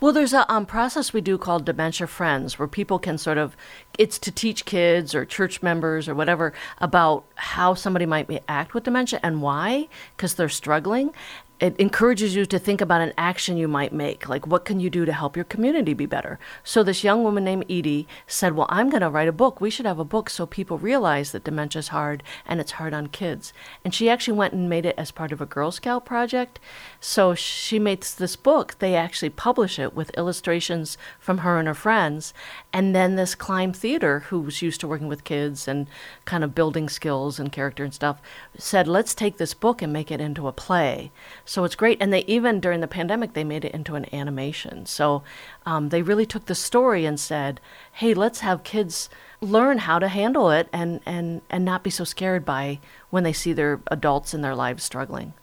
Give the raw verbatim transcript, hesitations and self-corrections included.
Well, there's a um, process we do called Dementia Friends, where people can sort of, it's to teach kids or church members or whatever about how somebody might be, act with dementia and why, because they're struggling. It encourages you to think about an action you might make, like what can you do to help your community be better? So this young woman named Edie said, well, I'm going to write a book. We should have a book so people realize that dementia is hard and it's hard on kids. And she actually went and made it as part of a Girl Scout project. So she makes this book. They actually publish it with illustrations from her and her friends. And then this Climb Theater, who was used to working with kids and kind of building skills and character and stuff, said, let's take this book and make it into a play. So it's great. And they even, during the pandemic, they made it into an animation. So um, they really took the story and said, hey, let's have kids learn how to handle it and, and, and not be so scared by when they see their adults in their lives struggling.